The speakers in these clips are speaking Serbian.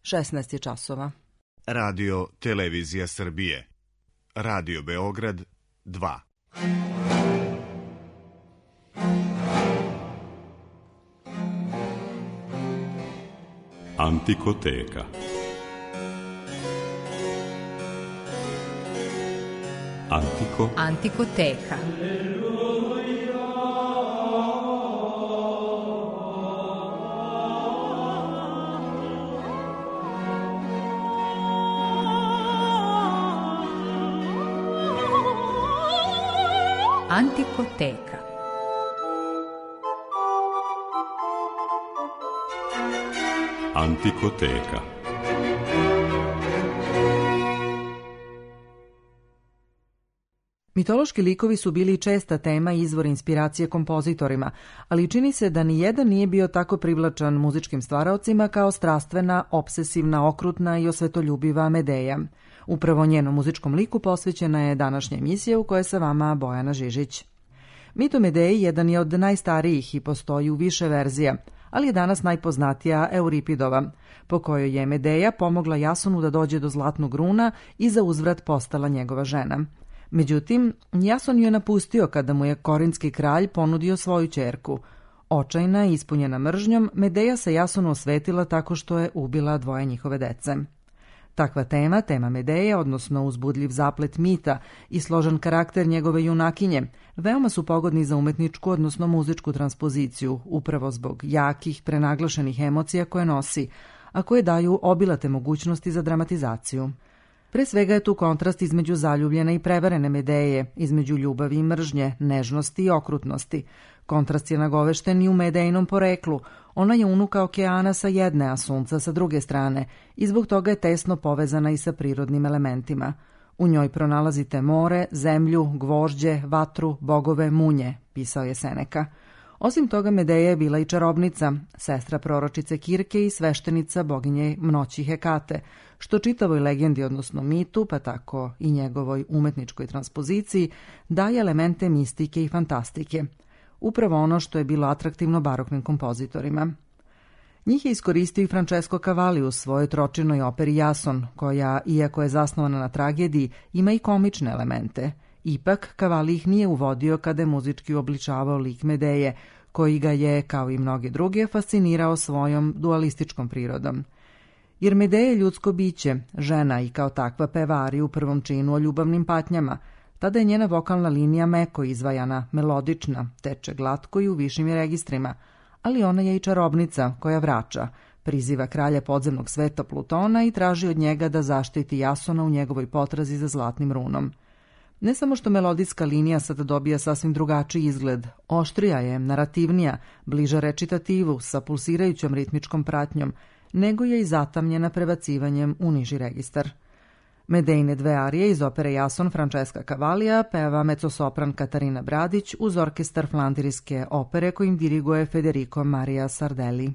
16 je časova. Radio Televizija Srbije. Radio Beograd 2. Antikoteka. Antikoteka. Antikoteka. Antikoteka. Mitološki likovi su bili česta tema i izvor inspiracije kompozitorima, ali čini se da ni jedan nije bio tako privlačan muzičkim stvaraocima kao strastvena, obsesivna, okrutna i osvetoljubiva Medeja. Upravo njenom muzičkom liku posvećena je današnja emisija u kojoj sa vama Bojana Žižić. Mit o Medeji jedan je od najstarijih i postoji u više verzija, ali je danas najpoznatija Euripidova, po kojoj je Medeja pomogla Jasonu da dođe do zlatnog runa i za uzvrat postala njegova žena. Međutim, Jason ju je napustio kada mu je korinski kralj ponudio svoju ćerku. Očajna i ispunjena mržnjom, Medeja se Jasonu osvetila tako što je ubila dvoje njihove dece. Takva tema Medeje, odnosno uzbudljiv zaplet mita i složen karakter njegove junakinje, veoma su pogodni za umetničku, odnosno muzičku transpoziciju, upravo zbog jakih, prenaglašenih emocija koje nosi, a koje daju obilate mogućnosti za dramatizaciju. Pre svega je tu kontrast između zaljubljene i prevarene Medeje, između ljubavi i mržnje, nežnosti i okrutnosti. Kontrast je nagovešten i u Medejinom poreklu. Ona je unuka okeana sa jedne, a sunca sa druge strane, i zbog toga je tesno povezana i sa prirodnim elementima. U njoj pronalazite more, zemlju, gvožđe, vatru, bogove, munje, pisao je Seneka. Osim toga, Medeja je bila i čarobnica, sestra proročice Kirke i sveštenica boginje noći Hekate, što čitavoj legendi, odnosno mitu, pa tako i njegovoj umetničkoj transpoziciji, daje elemente mistike i fantastike. Upravo ono što je bilo atraktivno baroknim kompozitorima. Njih je iskoristio i Francesco Cavalli u svojoj tročinoj operi Jason, koja, iako je zasnovana na tragediji, ima i komične elemente. Ipak, Cavalli ih nije uvodio kada je muzički uobličavao lik Medeje, koji ga je, kao i mnoge druge, fascinirao svojom dualističkom prirodom. Jer Medeja je ljudsko biće, žena i kao takva peva ariju u prvom činu o ljubavnim patnjama. Tada je njena vokalna linija meko izvajana, melodična, teče glatko i u višim registrima, ali ona je i čarobnica koja vraća, priziva kralja podzemnog sveta Plutona i traži od njega da zaštiti Jasona u njegovoj potrazi za zlatnim runom. Ne samo što melodijska linija sada dobija sasvim drugačiji izgled, oštrija je, narativnija, bliža recitativu sa pulsirajućom ritmičkom pratnjom, nego je i zatamnjena prebacivanjem u niži registar. Medejine dve arije iz opere Jason Francesca Cavallija peva mezzosopran Katarina Bradić uz orkestar Flandirijske opere kojim diriguje Federico Maria Sardelli.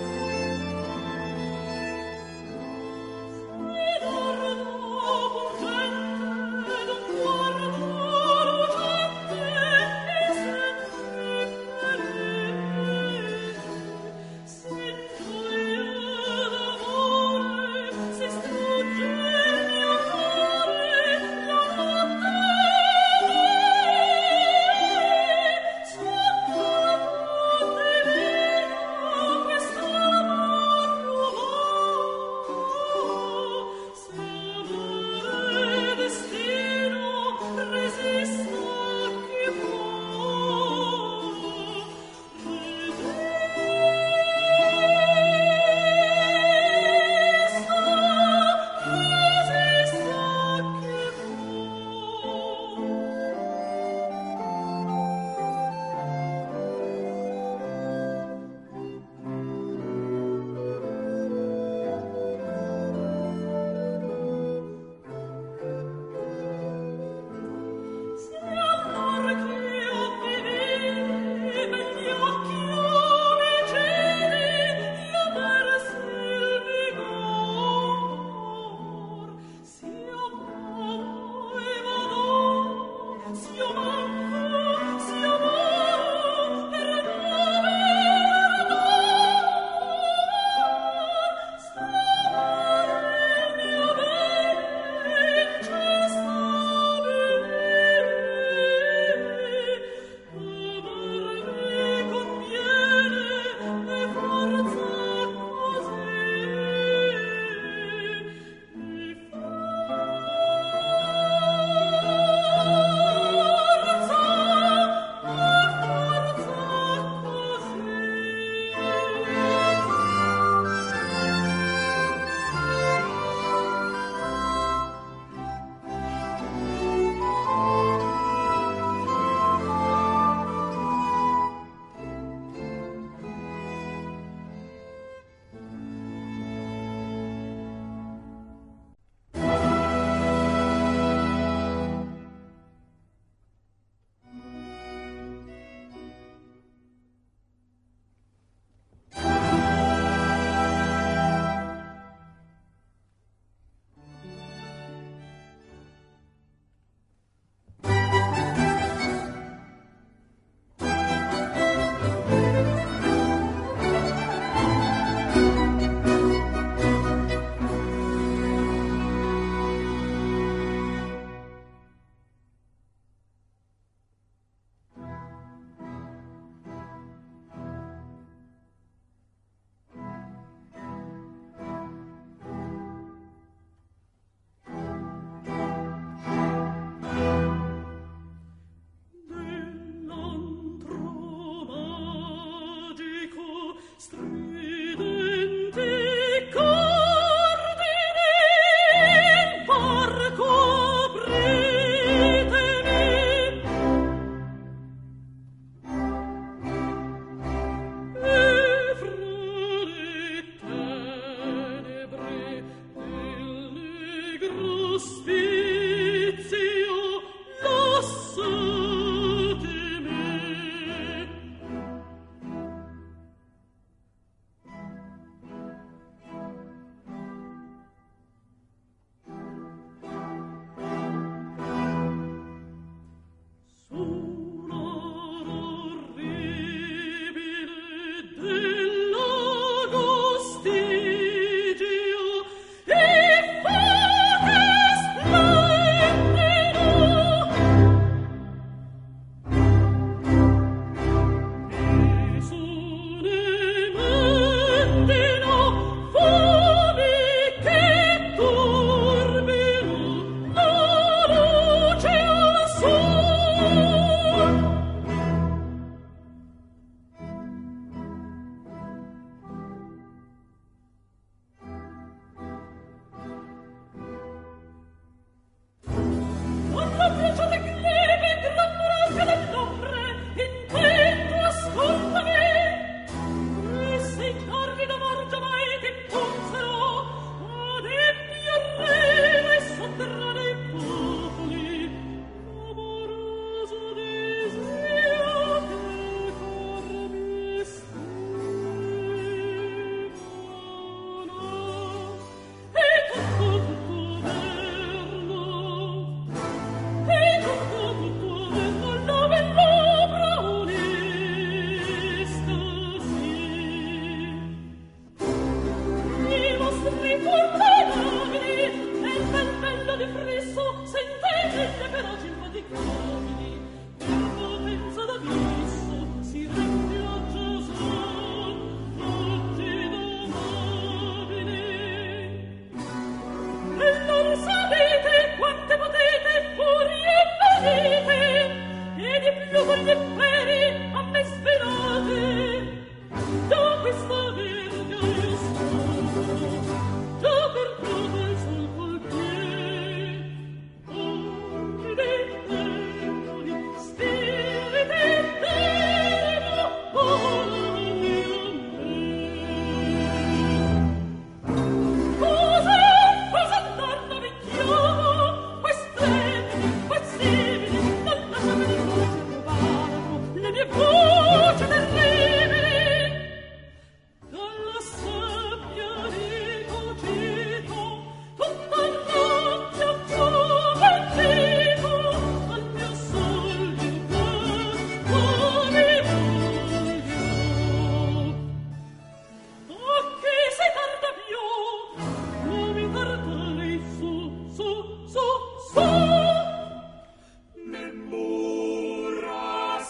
Dormo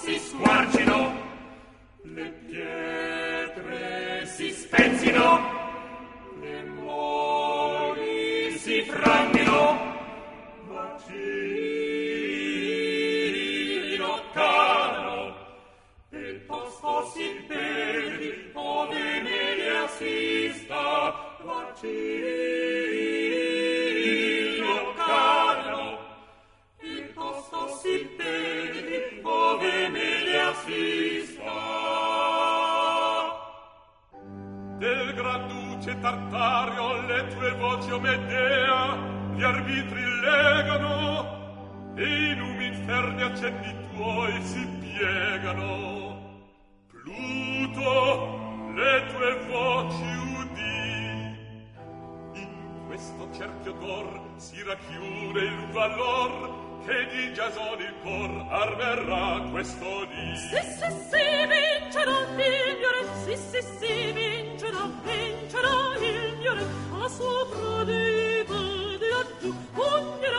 si squarcino, le pietre si spezzino, le moli si franghino, bacino caro, e il posto si perdi, ove me li assista, bacino caro, il posto si perdi, ove me li assista. Del gran duce Tartario le tue voci, o Medea, gli arbitri legano, e i numi inferni a cenni tuoi si piegano. Pluto, le tue voci udì, in questo cerchio d'or si racchiude il valor che di Giasone il cor armerà questo dì. Sì, vincerà il mio re, sì, vincerà il mio re, a sopra di laggiù, pugnerà,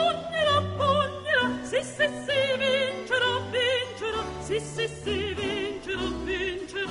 sì, vincerà, sì, vincerà.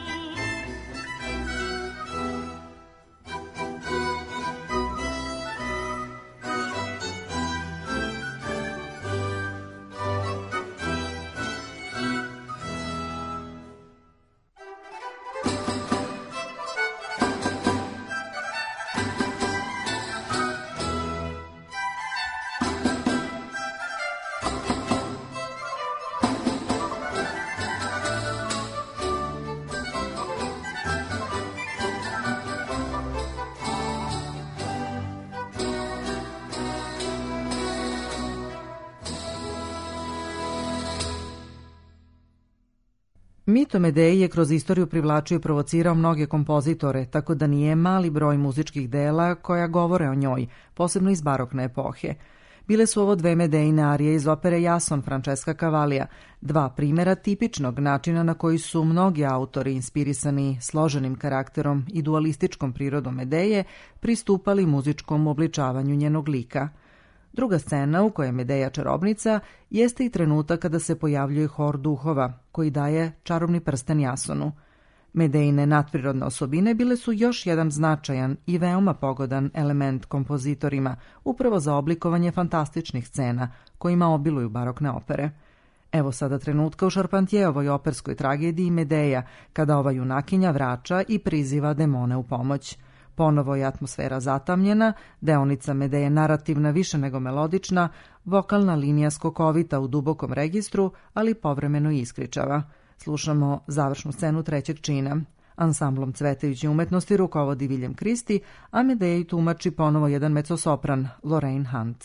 Mit o Medeji je kroz istoriju privlačio i provocirao mnoge kompozitore, tako da nije mali broj muzičkih dela koja govore o njoj, posebno iz barokne epohe. Bile su ovo dve Medejine arije iz opere Jason Francesca Cavallija, dva primjera tipičnog načina na koji su mnogi autori inspirisani složenim karakterom i dualističkom prirodom Medeje pristupali muzičkom obličavanju njenog lika. Druga scena u kojoj je Medeja čarobnica jeste i trenutak kada se pojavljuje hor duhova, koji daje čarobni prsten Jasonu. Medejine nadprirodne osobine bile su još jedan značajan i veoma pogodan element kompozitorima, upravo za oblikovanje fantastičnih scena kojima obiluju barokne opere. Evo sada trenutka u Charpentierovoj operskoj tragediji Medeja, kada ova junakinja vraća i priziva demone u pomoć. Ponovo je atmosfera zatamnjena, deonica Medeje narativna više nego melodična, vokalna linija skokovita u dubokom registru, ali povremeno iskričava. Slušamo završnu scenu trećeg čina. Ansamblom cvetajuće umetnosti rukovodi William Christie, a Medeji tumači ponovo jedan mezzosopran, Lorraine Hunt.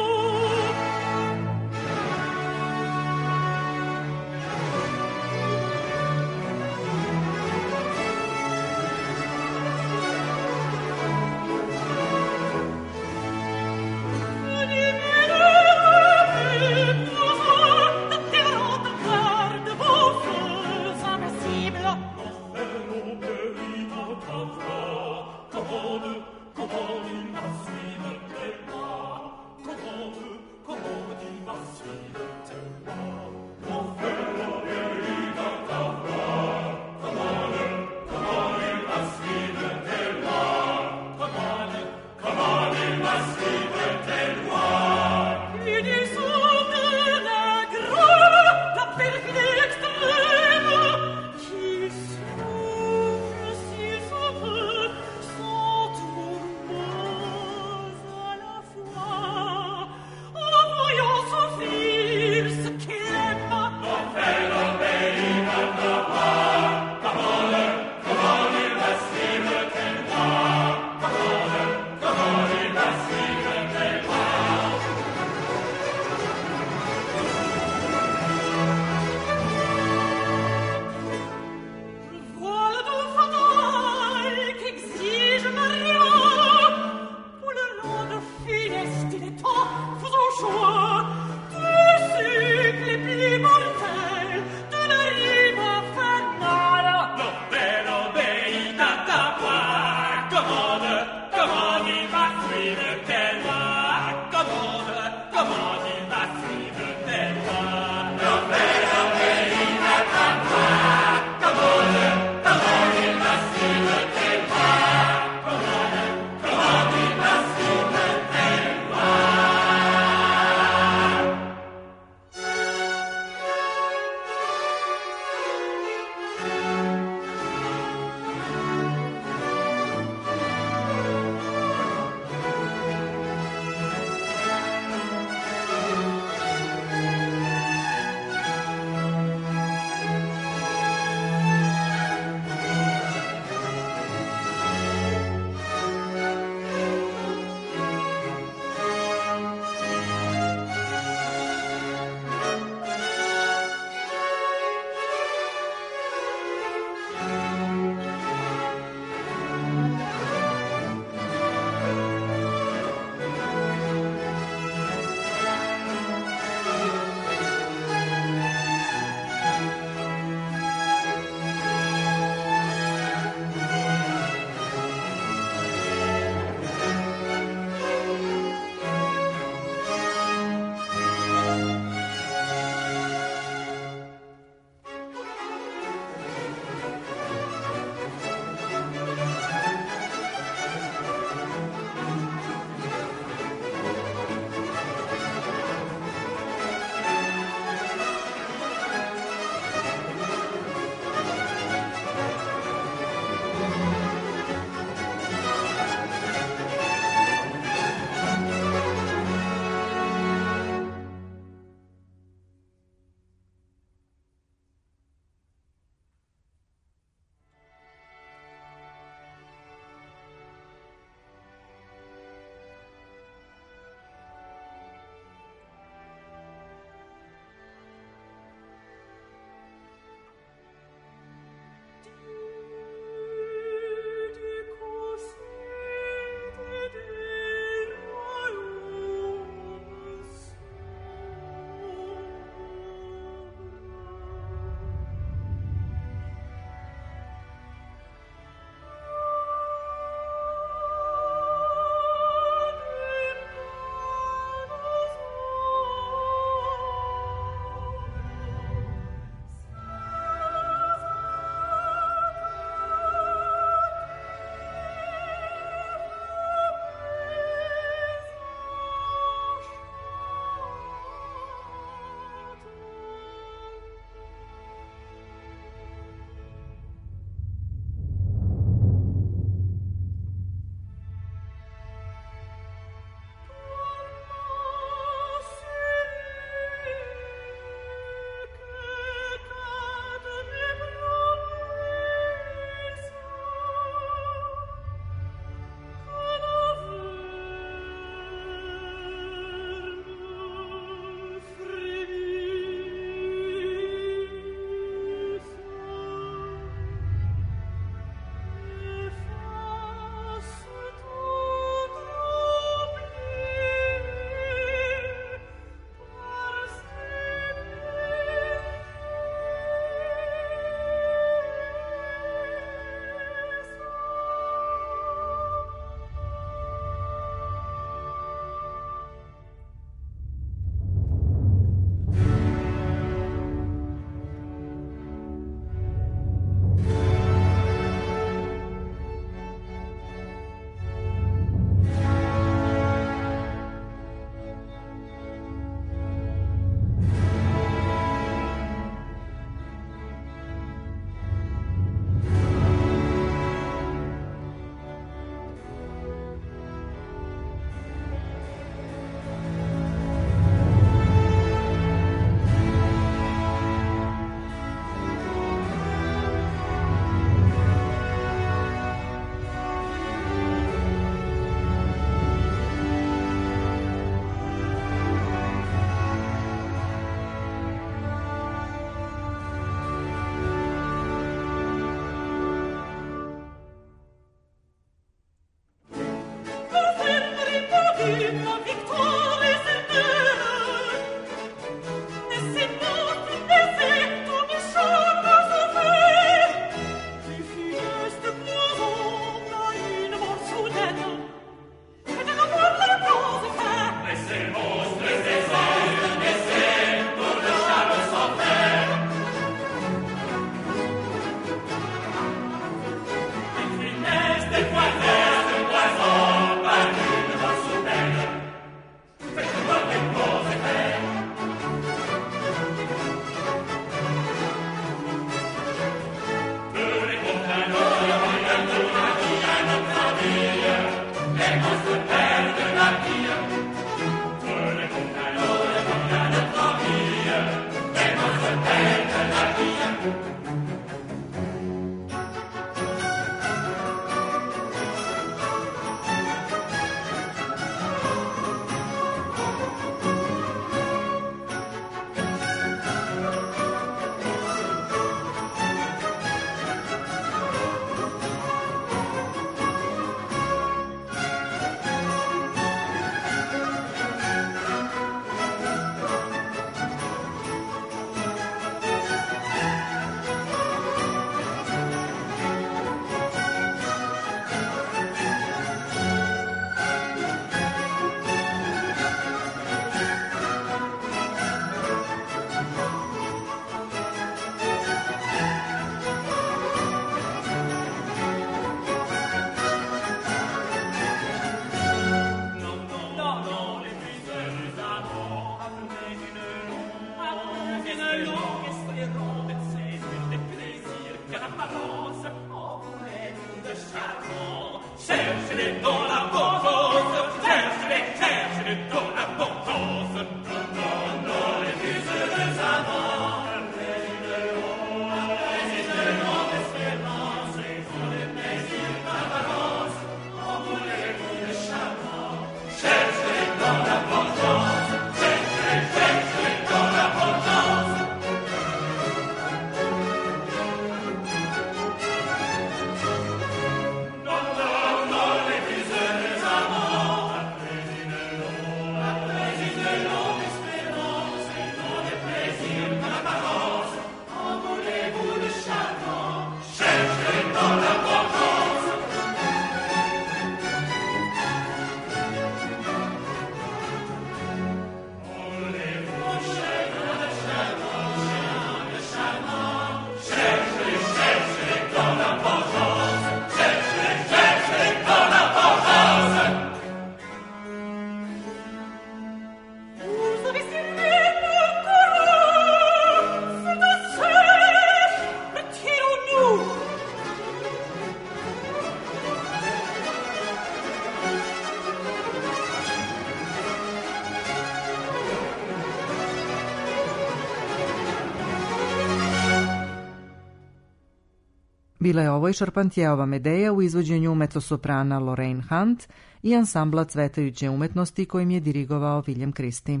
Bila je ovo i Šarpantijeva Medeja u izvođenju mezzosoprana Lorraine Hunt i ansambla cvetajuće umetnosti kojim je dirigovao William Christie.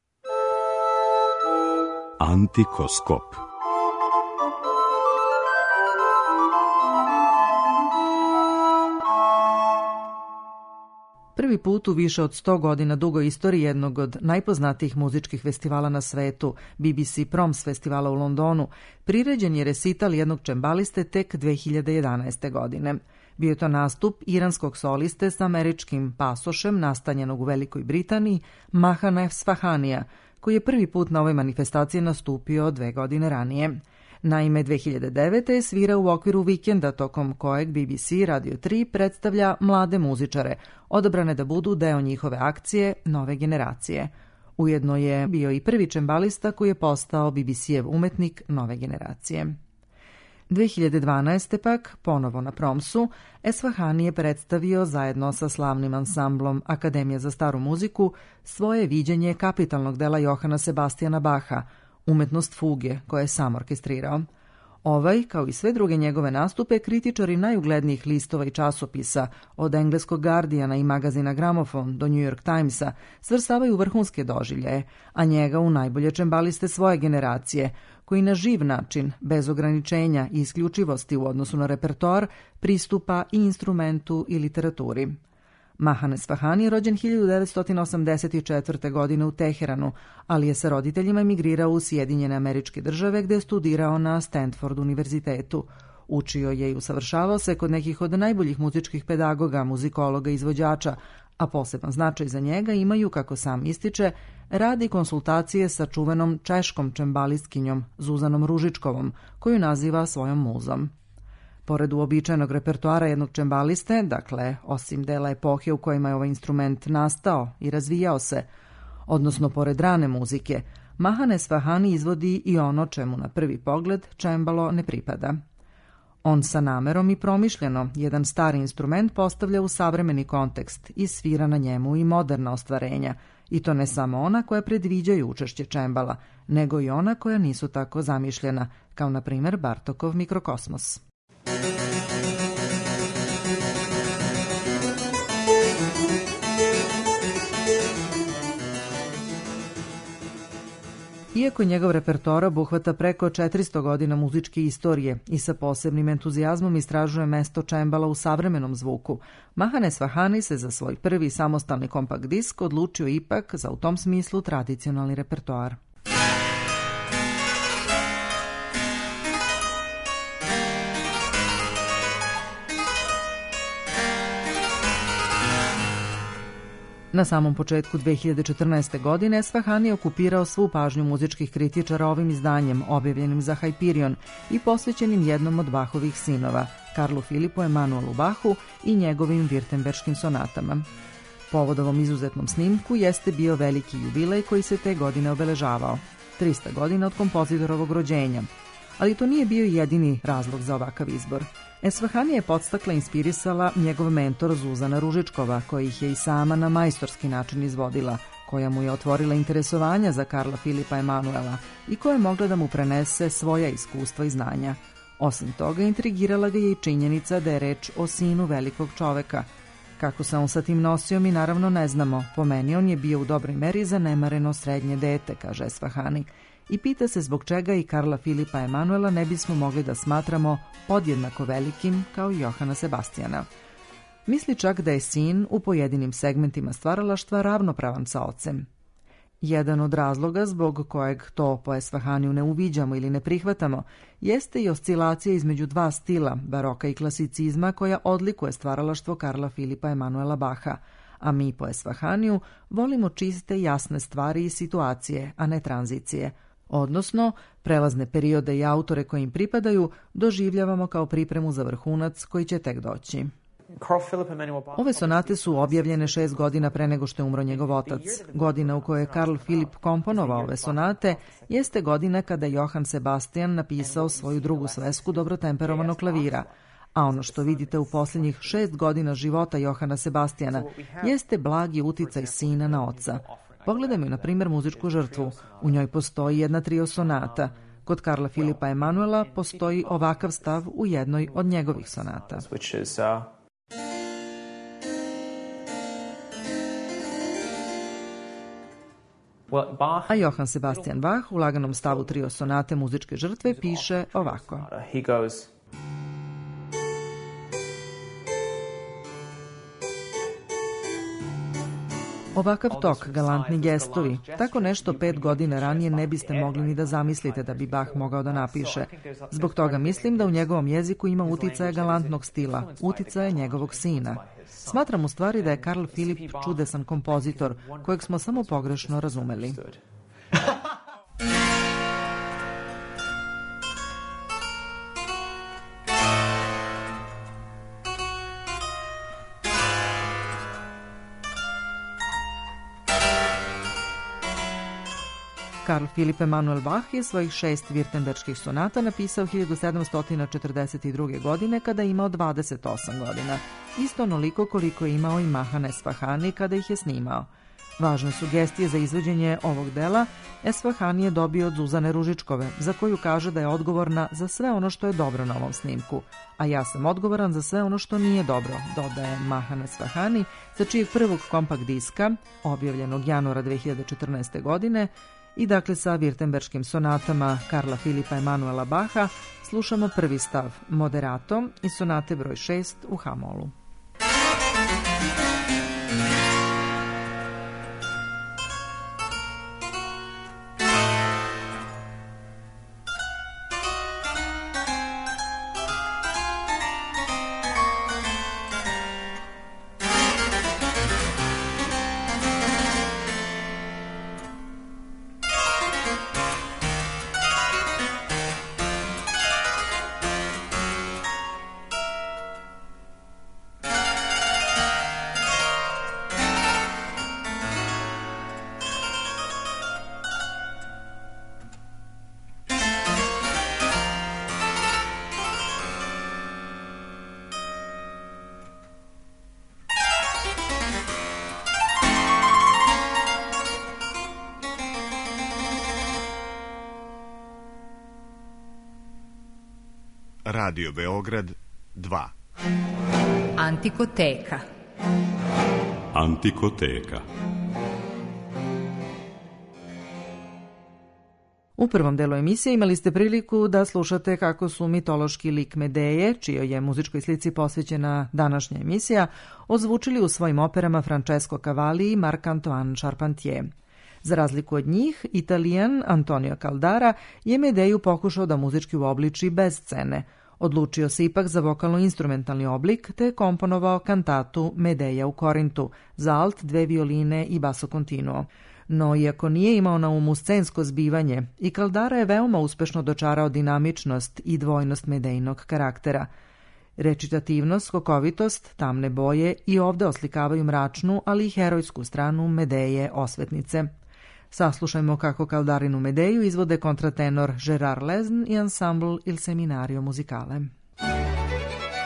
Antikoskop. Prvi put u više od 100 godina dugoj istoriji jednog od najpoznatijih muzičkih festivala na svetu, BBC Proms festivala u Londonu, priređen je resital jednog čembaliste tek 2011. godine. Bio je to nastup iranskog soliste sa američkim pasošem nastanjenog u Velikoj Britaniji, Mahana Esfahanija, koji je prvi put na ovoj manifestaciji nastupio 2 godine ranije. Naime, 2009. je svirao u okviru vikenda tokom kojeg BBC Radio 3 predstavlja mlade muzičare, odabrane da budu deo njihove akcije Nove generacije. Ujedno je bio i prvi čembalista koji je postao BBC-ev umetnik Nove generacije. 2012. pak, ponovo na Promsu, Esfahani je predstavio zajedno sa slavnim ansamblom Akademije za staru muziku svoje viđenje kapitalnog dela Johana Sebastijana Baha, Umetnost fuge, koje je sam orkestrirao. Ovaj, kao i sve druge njegove nastupe, kritičari najuglednijih listova i časopisa, od engleskog Guardiana i magazina Gramofon do New York Timesa, svrstavaju vrhunske doživljaje, a njega u najbolje čembaliste svoje generacije, koji na živ način, bez ograničenja i isključivosti u odnosu na repertoar, pristupa i instrumentu i literaturi. Mahan Esfahani je rođen 1984. godine u Teheranu, ali je sa roditeljima emigrirao u Sjedinjene Američke Države gde je studirao na Stanford univerzitetu. Učio je i usavršavao se kod nekih od najboljih muzičkih pedagoga, muzikologa i izvođača, a poseban značaj za njega imaju, kako sam ističe, rad i konsultacije sa čuvenom češkom čembalistkinjom Zuzanom Ružičkovom, koju naziva svojom muzom. Pored uobičajenog repertoara jednog čembaliste, dakle, osim dela epohe u kojima je ovaj instrument nastao i razvijao se, odnosno pored rane muzike, Mahan Esfahani izvodi i ono čemu na prvi pogled čembalo ne pripada. On sa namerom i promišljeno jedan stari instrument postavlja u savremeni kontekst i svira na njemu i moderna ostvarenja, i to ne samo ona koja predviđaju učešće čembala, nego i ona koja nisu tako zamišljena, kao na primjer Bartokov Mikrokosmos. Iako njegov repertoar obuhvata preko 400 godina muzičke istorije i sa posebnim entuzijazmom istražuje mesto čembala u savremenom zvuku, Mahan Esfahani se za svoj prvi samostalni kompakt disk odlučio ipak za u tom smislu tradicionalni repertoar. Na samom početku 2014. godine Esfahani je okupirao svu pažnju muzičkih kritičara ovim izdanjem, objavljenim za Hyperion i posvećenim jednom od Bachovih sinova, Karlu Filipu Emanuelu Bachu i njegovim virtemberškim sonatama. Povod ovom izuzetnom snimku jeste bio veliki jubilej koji se te godine obeležavao, 300 godina od kompozitorovog rođenja. Ali to nije bio jedini razlog za ovakav izbor. Esfahani je podstakla inspirisala njegov mentor Zuzana Ružičkova, koja ih je i sama na majstorski način izvodila, koja mu je otvorila interesovanja za Karla Filipa Emanuela i koja je mogla da mu prenese svoja iskustva i znanja. Osim toga, intrigirala ga je i činjenica da je reč o sinu velikog čoveka. Kako se on sa tim nosio, mi naravno ne znamo. Po meni on je bio u dobroj meri zanemareno srednje dete, kaže Esfahani. I pita se zbog čega i Karla Filipa Emanuela ne bismo mogli da smatramo podjednako velikim kao i Johana Sebastijana. Misli čak da je sin u pojedinim segmentima stvaralaštva ravnopravan sa ocem. Jedan od razloga zbog kojeg to po Esfahaniju ne uviđamo ili ne prihvatamo jeste i oscilacija između dva stila, baroka i klasicizma, koja odlikuje stvaralaštvo Karla Filipa Emanuela Baha, a mi po Esfahaniju volimo čiste, jasne stvari i situacije, a ne tranzicije. Odnosno, prelazne periode i autore koji im pripadaju doživljavamo kao pripremu za vrhunac koji će tek doći. Ove sonate su objavljene 6 godina pre nego što je umro njegov otac. Godina u kojoj je Karl Filip komponovao ove sonate jeste godina kada je Johann Sebastian napisao svoju drugu svesku dobrotemperovanog klavira. A ono što vidite u posljednjih 6 godina života Johana Sebastijana jeste blagi uticaj sina na oca. Pogledajmo, na primjer, muzičku žrtvu. U njoj postoji jedna trio sonata. Kod Karla Filipa Emanuela postoji ovakav stav u jednoj od njegovih sonata. A Johann Sebastian Bach u laganom stavu trio sonate muzičke žrtve piše ovako. Ovakav tok, galantni gestovi, tako nešto 5 godina ranije ne biste mogli ni da zamislite da bi Bach mogao da napiše. Zbog toga mislim da u njegovom jeziku ima uticaja galantnog stila, uticaja njegovog sina. Smatram u stvari da je Karl Filip čudesan kompozitor, kojeg smo samo pogrešno razumeli. Karl Filip Emanuel Bach je svojih 6 virtemberških sonata napisao 1742. godine kada je imao 28 godina, isto onoliko koliko je imao i Mahan Esfahani kada ih je snimao. Važne sugestije za izvođenje ovog dela Esfahani je dobio od Zuzane Ružičkove, za koju kaže da je odgovorna za sve ono što je dobro na ovom snimku, a ja sam odgovoran za sve ono što nije dobro, dodaje Mahan Esfahani, sa čijeg prvog kompakt diska, objavljenog januara 2014. godine, i dakle sa virtemberškim sonatama Karla Filipa Emanuela Baha slušamo prvi stav, Moderato, iz sonate broj 6 u H-molu. Radio Beograd 2. Antikoteka. Antikoteka. U prvom delu emisije imali ste priliku da slušate kako su mitološki lik Medeje, čijoj je muzičkoj slici posvećena današnja emisija, ozvučili u svojim operama Francesco Cavalli i Marc-Antoine Charpentier. Za razliku od njih, Italijan Antonio Caldara je Medeju pokušao da muzički uobliči bez scene. Odlučio se ipak za vokalno-instrumentalni oblik te komponovao kantatu Medeja u Korintu za alt, 2 violine i basso continuo. No, iako nije imao na umu scensko zbivanje, i Caldara je veoma uspešno dočarao dinamičnost i dvojnost Medejnog karaktera. Recitativnost, skokovitost, tamne boje i ovde oslikavaju mračnu, ali i herojsku stranu Medeje osvetnice. Saslušajmo kako Caldarinu Medeju izvode kontratenor Gérard Lesne i ansambl Il Seminario Musicale.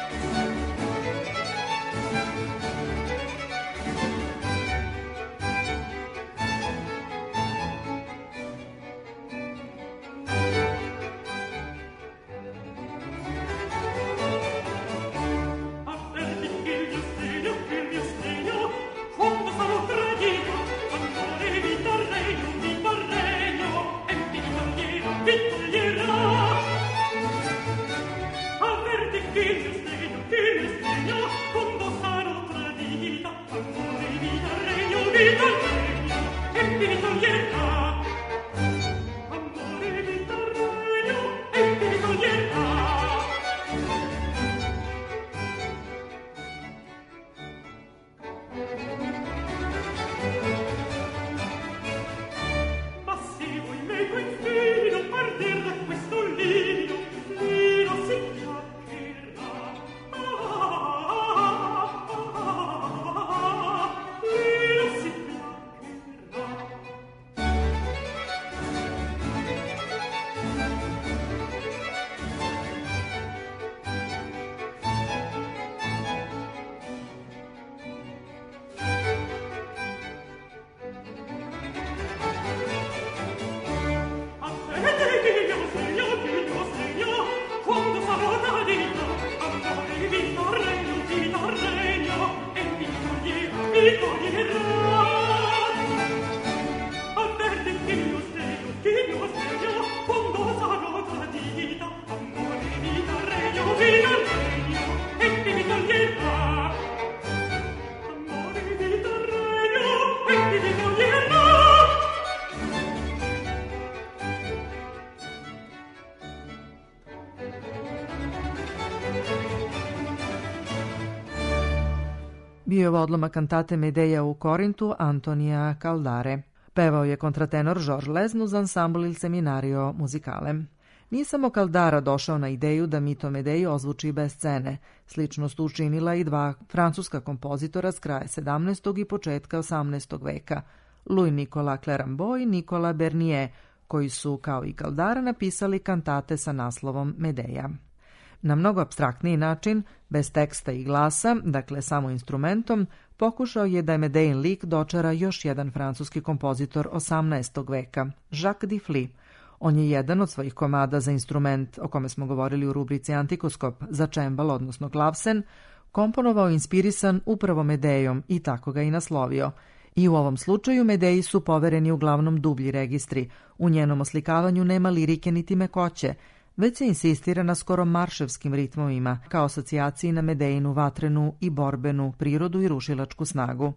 Bio je ovo odlomak kantate Medeja u Korintu Antonija Caldare. Pevao je kontratenor Georges Lezne uz ansambl Il Seminario Musicale. Nije samo Caldara došao na ideju da mito Medeju ozvuči bez scene. Slično su učinila i dva francuska kompozitora s kraja 17. i početka 18. veka, Louis-Nicolas Clérambault i Nicolas Bernier, koji su, kao i Caldara, napisali kantate sa naslovom Medeja. Na mnogo apstraktniji način, bez teksta i glasa, dakle samo instrumentom, pokušao je da je Medejin lik dočara još jedan francuski kompozitor 18. veka, Jacques Dufly. On je jedan od svojih komada za instrument, o kome smo govorili u rubrici Antikoskop, za čembal, odnosno klavsen, komponovao inspirisan upravo Medejom i tako ga i naslovio. I u ovom slučaju Medeji su povereni uglavnom dublji registri. U njenom oslikavanju nema lirike niti mekoće, već se insistira na skoro marševskim ritmovima, kao asocijaciji na Medejinu vatrenu i borbenu prirodu i rušilačku snagu.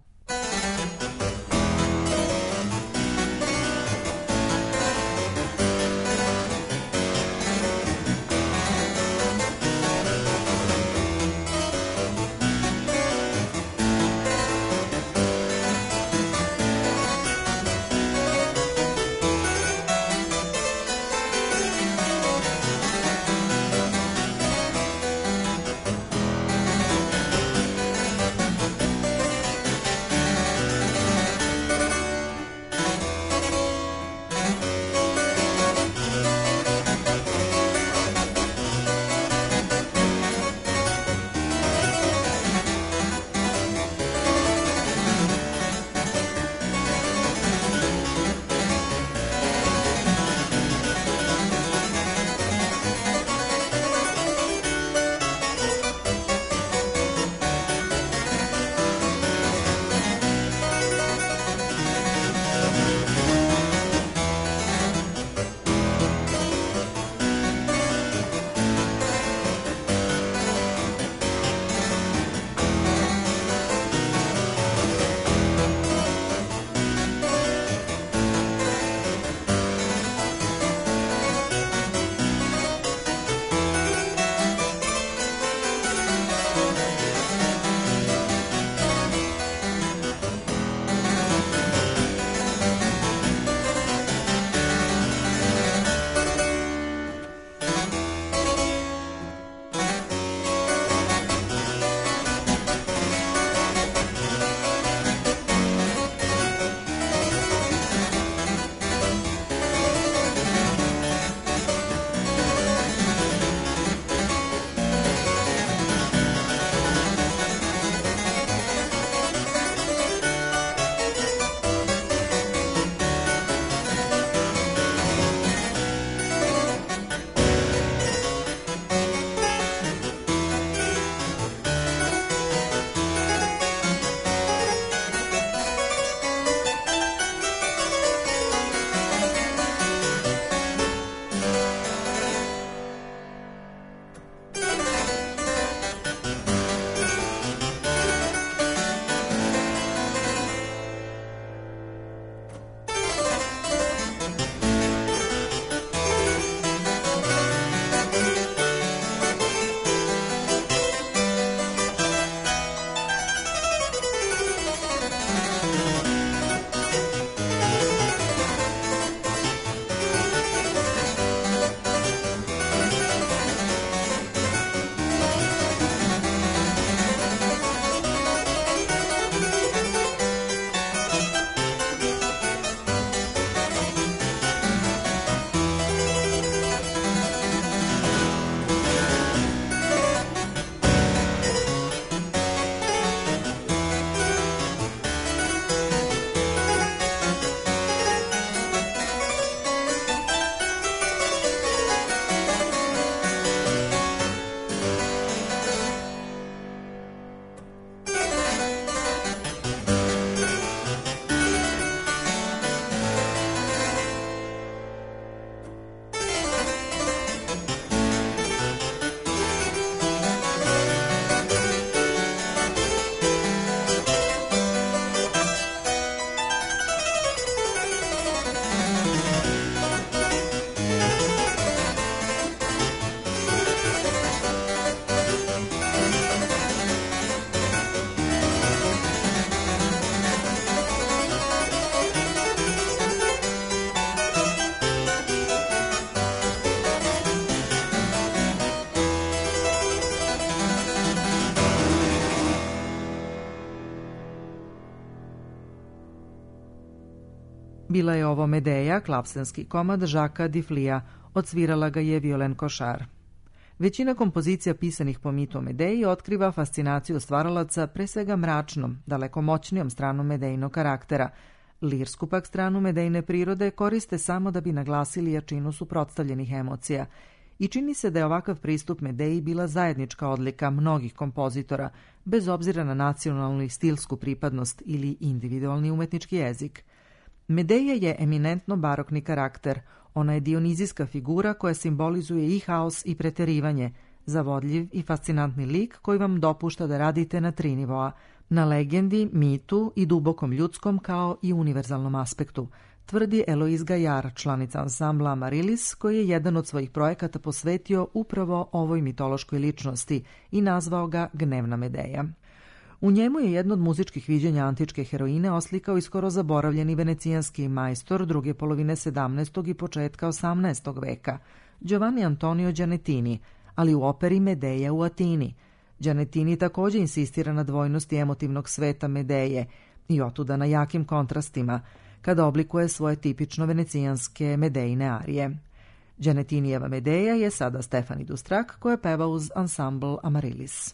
Bila je ovo Medeja, klapsenski komad Žaka Diflija, odsvirala ga je Violen Košar. Većina kompozicija pisanih po mitu o Medeji otkriva fascinaciju stvaralaca pre svega mračnom, daleko moćnijom stranom Medejnog karaktera. Lirsku pak stranu Medejne prirode koriste samo da bi naglasili jačinu suprotstavljenih emocija. I čini se da je ovakav pristup Medeji bila zajednička odlika mnogih kompozitora, bez obzira na nacionalnu i stilsku pripadnost ili individualni umetnički jezik. Medeja je eminentno barokni karakter. Ona je dionizijska figura koja simbolizuje i haos i preterivanje, zavodljiv i fascinantni lik koji vam dopušta da radite na 3 nivoa, na legendi, mitu i dubokom ljudskom kao i univerzalnom aspektu, tvrdi Eloise Gaillard, članica ansambla Amaryllis, koji je jedan od svojih projekata posvetio upravo ovoj mitološkoj ličnosti i nazvao ga Gnevna Medeja. U njemu je jedno od muzičkih viđenja antičke heroine oslikao i skoro zaboravljeni venecijanski majstor druge polovine 17. i početka 18. veka, Giovanni Antonio Gianettini, ali u operi Medeja u Atini. Gianettini također insistira na dvojnosti emotivnog sveta Medeje i otuda na jakim kontrastima, kada oblikuje svoje tipično venecijanske Medejine arije. Gianettinijeva Medeja je sada Stefani Dustrak, koja peva uz ansambl Amaryllis.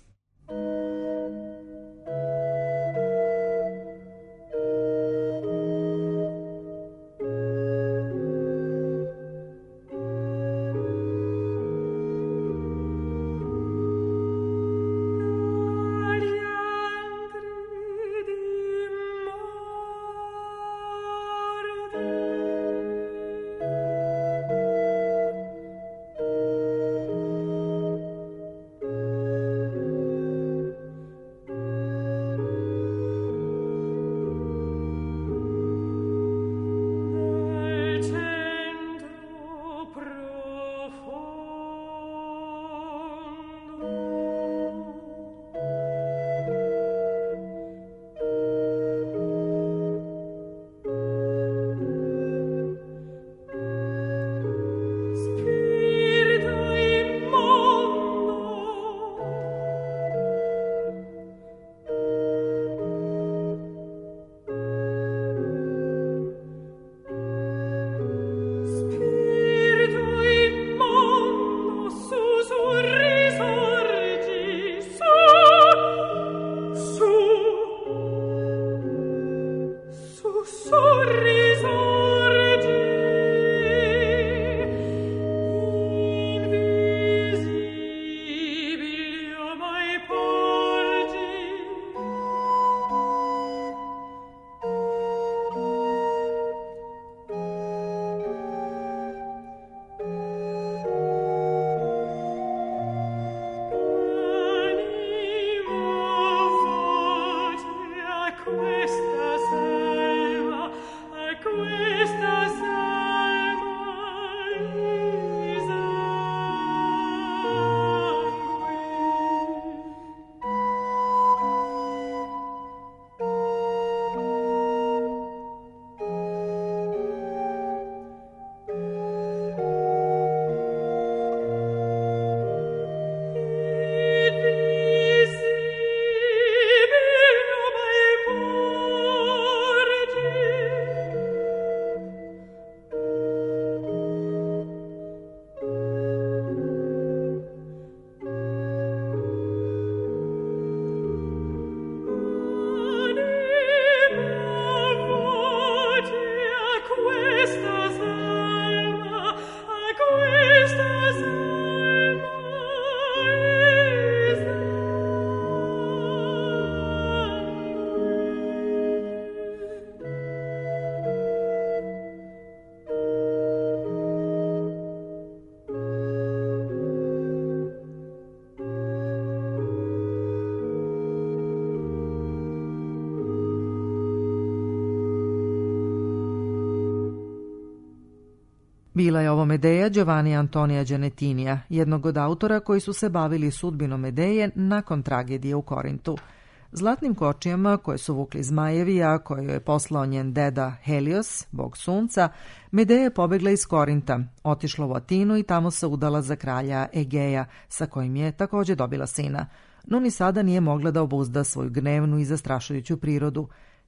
Bila je ovo Medeja Giovanni Antonia Gianettinija, jednog od autora koji su se bavili sudbinom Medeje nakon tragedije u Korintu. Zlatnim kočijama koje su vukli zmajevi, a koje je poslao njen deda Helios, bog sunca, Medeja je pobegla iz Korinta, otišla u Atinu i tamo se udala za kralja Egeja, sa kojim je također dobila sina. No ni sada nije mogla da obuzda svoju gnevnu i zastrašujuću prirodu.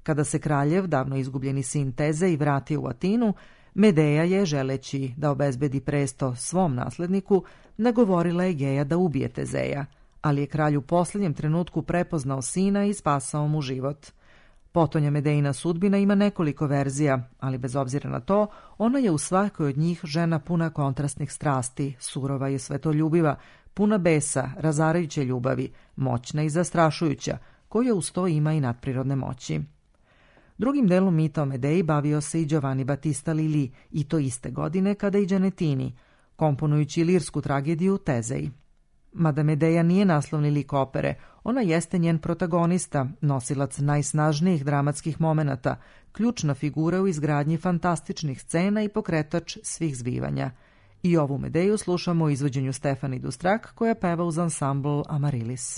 Kada se kraljev, davno izgubljeni sin Tezej, vratio u Atinu, Medeja je, želeći da obezbedi presto svom nasledniku, nagovorila Egeja da ubije Tezeja, ali je kralj u posljednjem trenutku prepoznao sina i spasao mu život. Potonja Medejina sudbina ima nekoliko verzija, ali bez obzira na to, ona je u svakoj od njih žena puna kontrastnih strasti, surova i svetoljubiva, puna besa, razarajuće ljubavi, moćna i zastrašujuća, koja uz to ima i nadprirodne moći. Drugim delom mita o Medeji bavio se i Giovanni Battista Lilli, i to iste godine kada i Gianettini, komponujući lirsku tragediju Tezej. Mada Medeja nije naslovni lik opere, ona jeste njen protagonista, nosilac najsnažnijih dramatskih momenata, ključna figura u izgradnji fantastičnih scena i pokretač svih zbivanja. I ovu Medeju slušamo u izvođenju Stefani Dustrak, koja peva uz ansambl Amaryllis.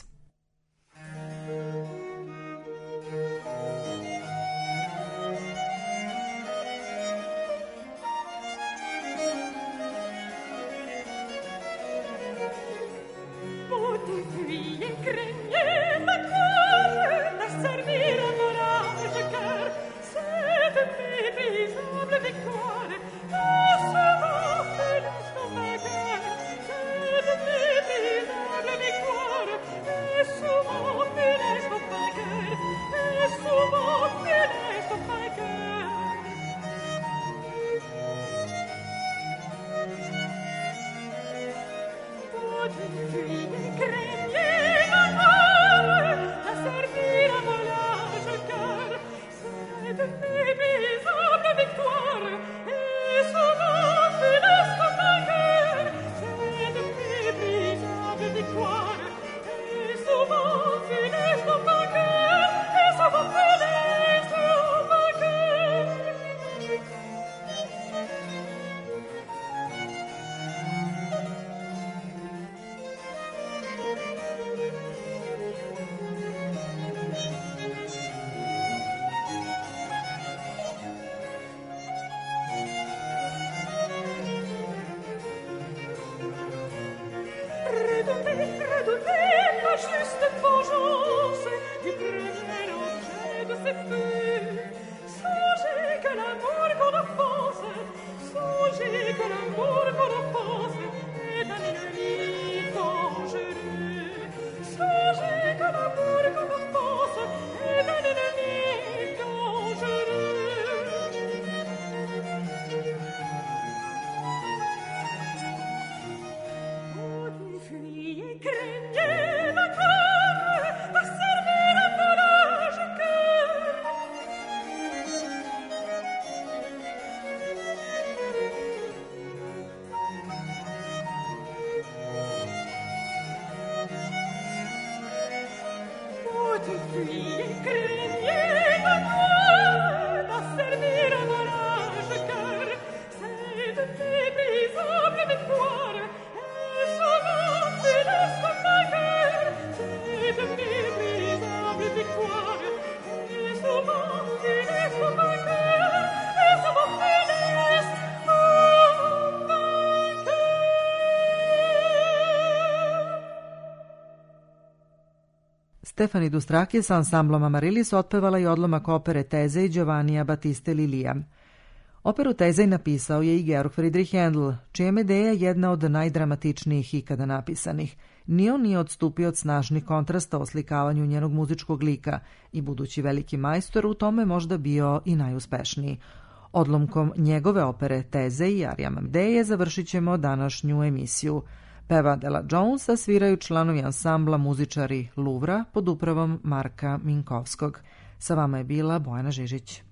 Stefani Dustrak je sa ansamblom Amaryllis otpevala i odlomak opere Tezej Giovannija Battiste Lillija. Operu Tezej napisao je i Georg Friedrich Händel, čija je Medeja jedna od najdramatičnijih ikada napisanih. Ni on nije odstupio od snažnih kontrasta o slikavanju njenog muzičkog lika i budući veliki majstor u tome možda bio i najuspešniji. Odlomkom njegove opere Tezej i arijama Medeje završit ćemo današnju emisiju. Peva Della Jones, a sviraju članovi ansambla muzičari Louvra pod upravom Marka Minkovskog. Sa vama je bila Bojana Žižić.